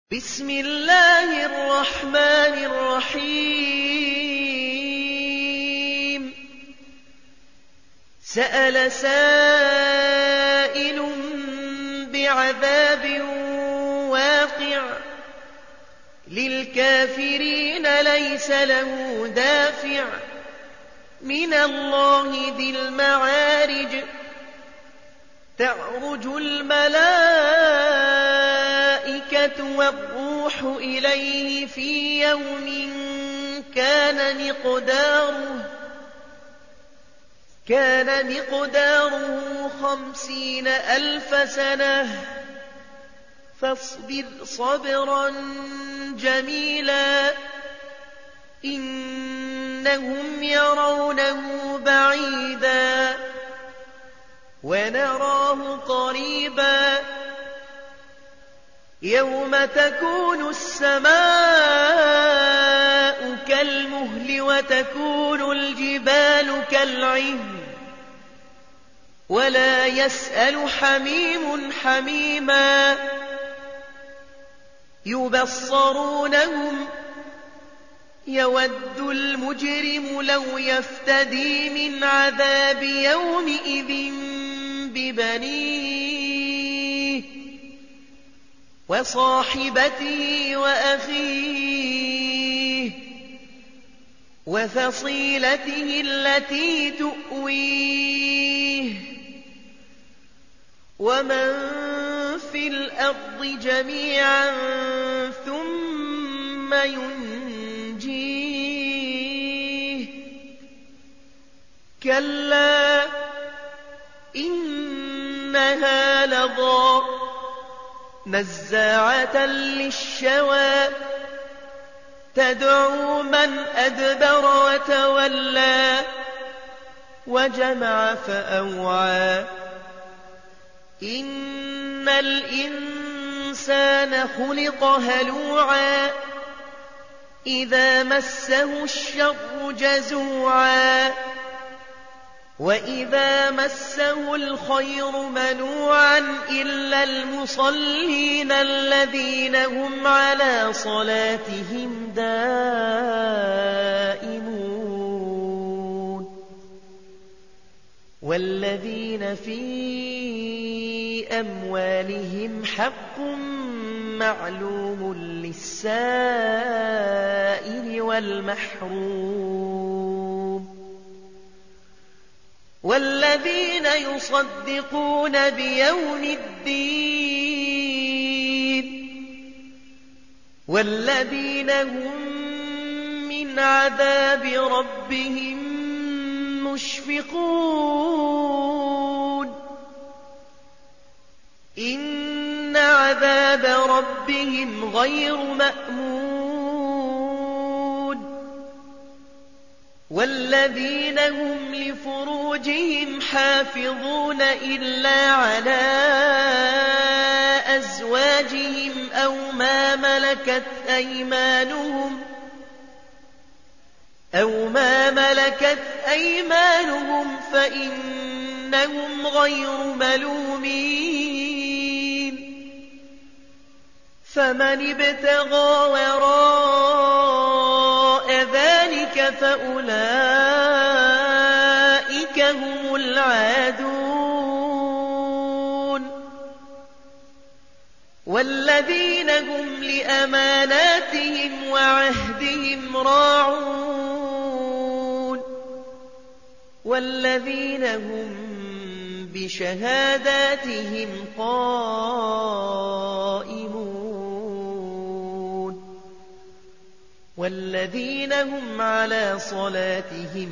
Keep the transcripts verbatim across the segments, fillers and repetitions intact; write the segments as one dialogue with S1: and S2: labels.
S1: بسم الله الرحمن الرحيم سأل سائل بعذاب واقع للكافرين ليس له دافع من الله ذي المعارج تعرج الملائكة والروح إليه في يوم كان مقداره كان مقداره خمسين ألف سنة فاصبر صبرا جميلا إنهم يرونه بعيدا ونراه قريبا يوم تكون السماء كالمهل وتكون الجبال كالعهن ولا يسأل حميم حميما يبصرونهم يود المجرم لو يفتدي من عذاب يومئذ ببنيه وصاحبته وأخيه وفصيلته التي تؤويه ومن في الأرض جميعا ثم ينجيه كلا إنها لظى نزاعة للشوى تدعو من أدبر وتولى وجمع فأوعى إن الإنسان خلق هلوعا إذا مسه الشر جزوعا وإذا مسه الخير منوعا إلا المصلين الذين هم على صلاتهم دائمون والذين في أموالهم حق معلوم للسائل والمحروم والذين يصدقون بيوم الدين والذين هم من عذاب ربهم مشفقون إن عذاب ربهم غير مأمون والذين هم لفروجهم حافظون إلا على أزواجهم أو ما ملكت أيمانهم أو ما ملكت أيمانهم فإنهم غير ملومين فمن ابتغى وراء ذلك فأولئك هم العادون والذين هم لأماناتهم وعهدهم راعون والذين هم بشهاداتهم قائمون والذين هم على صلاتهم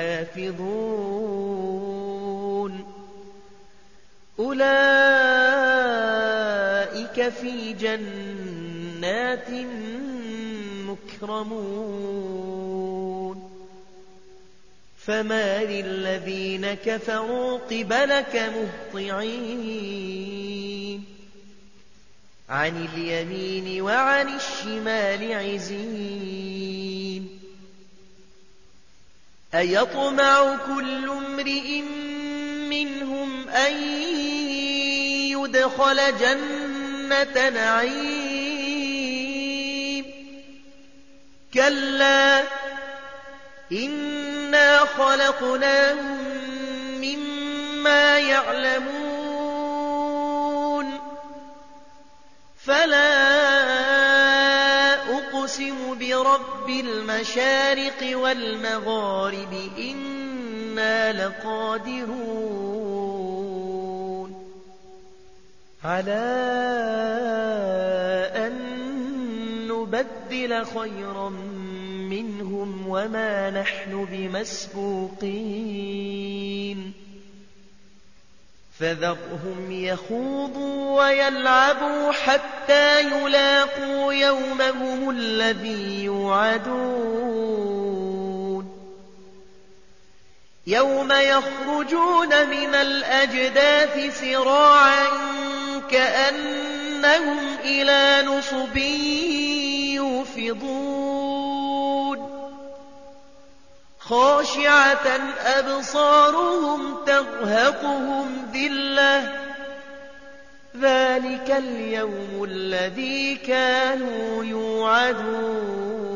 S1: يحافظون أولئك في جنات مكرمون فما للذين كفروا قبلك مهطعين عن اليمين وعن الشمال عزين أيطمع كل امرئ منهم أن يدخل جنة نعيم كلا إنا خلقناهم مما يعلمون فلا أقسم برب المشارق والمغارب إنا لقادرون على أن نبدل خيرا منهم وما نحن بمسبوقين فذرهم يخوضوا ويلعبوا حتى يلاقوا يومهم الذي يوعدون يوم يخرجون من الأجداث سراعا كأنهم إلى نصب يوفضون خاشعة أبصارهم ترهقهم ذلة ذلك اليوم الذي كانوا يوعدون